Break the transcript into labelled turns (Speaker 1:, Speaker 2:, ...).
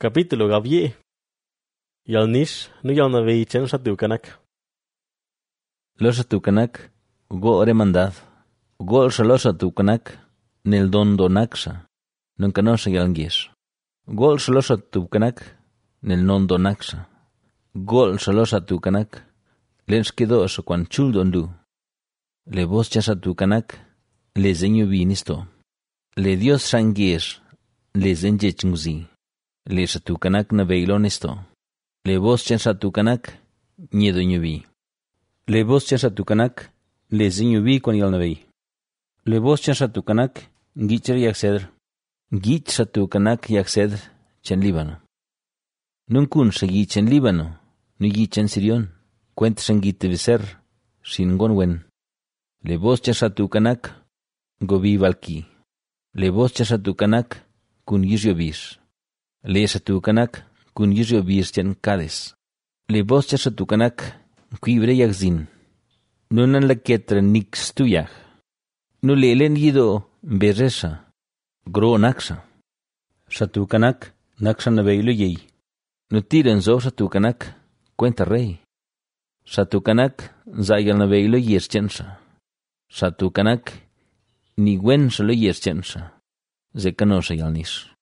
Speaker 1: Capítulo Gavier. Yalnish nu yalnaveichan shatukanak.
Speaker 2: Los shatukanak, go remandad, go los shatukanak, nel don donaxa, nunca no se yalnguis. Gol los shatukanak, nel non donaxa. Gol los shatukanak, lens quedos quan chul dondu. Le vos shatukanak, le zenyu vinisto. Le Dios sanguis, le zenje chungzi. Le shatukanak na veilon esto. Le vos shatukanak, niedo nyuvi. Le vos shatukanak, le zinyuvi kon yal navei. Le vos shatukanak, gicher yakseder. Gich shatukanak yakseder, chen Líbano. Nunkun shagi chen Líbano, nu gichen Sirion. Cuent shangite viser, sin gonwen. Le vos shatukanak, govi valki. Le vos shatukanak, kun yizyovis. Le shatukanak, kun yizyovis chen Kades. Le vos shatukanak, cuibre yakzin. Nunan la ketra nix tuyaj. Nu lelen yido beresa. Gro naxa. Shatukanak, naxa naveilo yei. Nu tiran zo shatukanak, cuenta rey. Shatukanak, zayal naveilo yeschensa. Shatukanak, ni wen shalo yeschensa. Zekanosha yalnis.